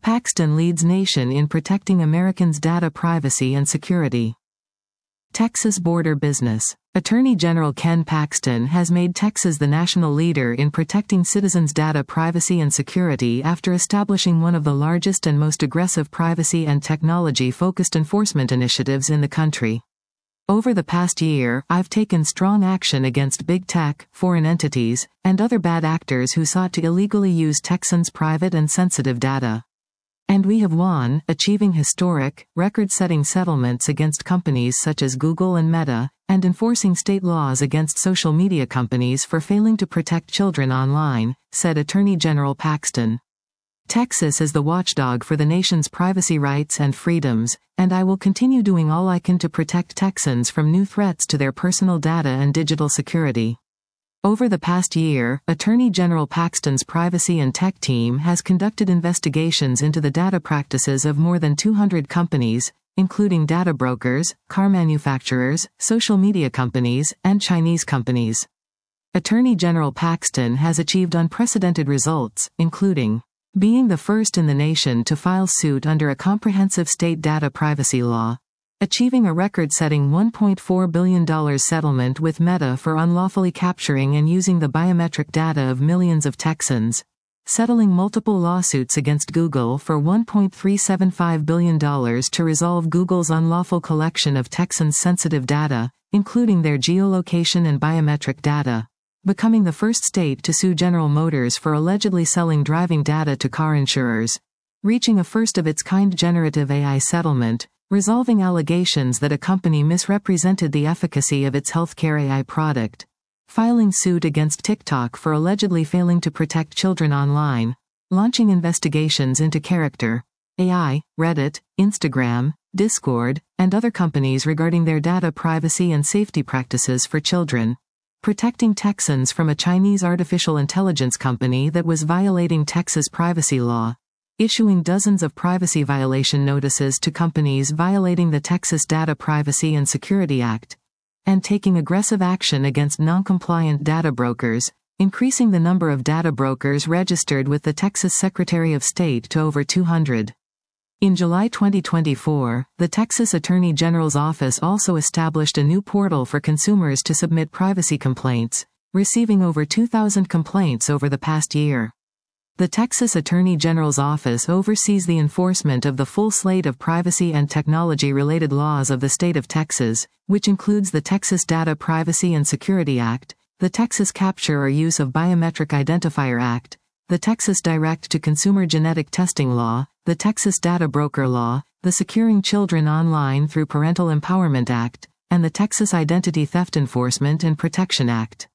Paxton leads nation in protecting Americans' data privacy and security. Texas border business. Attorney General Ken Paxton has made Texas the national leader in protecting citizens' data privacy and security after establishing one of the largest and most aggressive privacy and technology-focused enforcement initiatives in the country. Over the past year, I've taken strong action against big tech, foreign entities, and other bad actors who sought to illegally use Texans' private and sensitive data. And we have won, achieving historic, record-setting settlements against companies such as Google and Meta, and enforcing state laws against social media companies for failing to protect children online, said Attorney General Paxton. Texas is the watchdog for the nation's privacy rights and freedoms, and I will continue doing all I can to protect Texans from new threats to their personal data and digital security. Over the past year, Attorney General Paxton's privacy and tech team has conducted investigations into the data practices of more than 200 companies, including data brokers, car manufacturers, social media companies, and Chinese companies. Attorney General Paxton has achieved unprecedented results, including being the first in the nation to file suit under a comprehensive state data privacy law, achieving a record-setting $1.4 billion settlement with Meta for unlawfully capturing and using the biometric data of millions of Texans, settling multiple lawsuits against Google for $1.375 billion to resolve Google's unlawful collection of Texans' sensitive data, including their geolocation and biometric data, becoming the first state to sue General Motors for allegedly selling driving data to car insurers, reaching a first-of-its-kind generative AI settlement, resolving allegations that a company misrepresented the efficacy of its healthcare AI product, filing suit against TikTok for allegedly failing to protect children online, launching investigations into Character AI, Reddit, Instagram, Discord, and other companies regarding their data privacy and safety practices for children, protecting Texans from a Chinese artificial intelligence company that was violating Texas privacy law, issuing dozens of privacy violation notices to companies violating the Texas Data Privacy and Security Act, and taking aggressive action against non-compliant data brokers, increasing the number of data brokers registered with the Texas Secretary of State to over 200. In July 2024, the Texas Attorney General's office also established a new portal for consumers to submit privacy complaints, receiving over 2,000 complaints over the past year. The Texas Attorney General's office oversees the enforcement of the full slate of privacy and technology-related laws of the state of Texas, which includes the Texas Data Privacy and Security Act, the Texas Capture or Use of Biometric Identifier Act, the Texas Direct-to-Consumer Genetic Testing Law, the Texas Data Broker Law, the Securing Children Online Through Parental Empowerment Act, and the Texas Identity Theft Enforcement and Protection Act.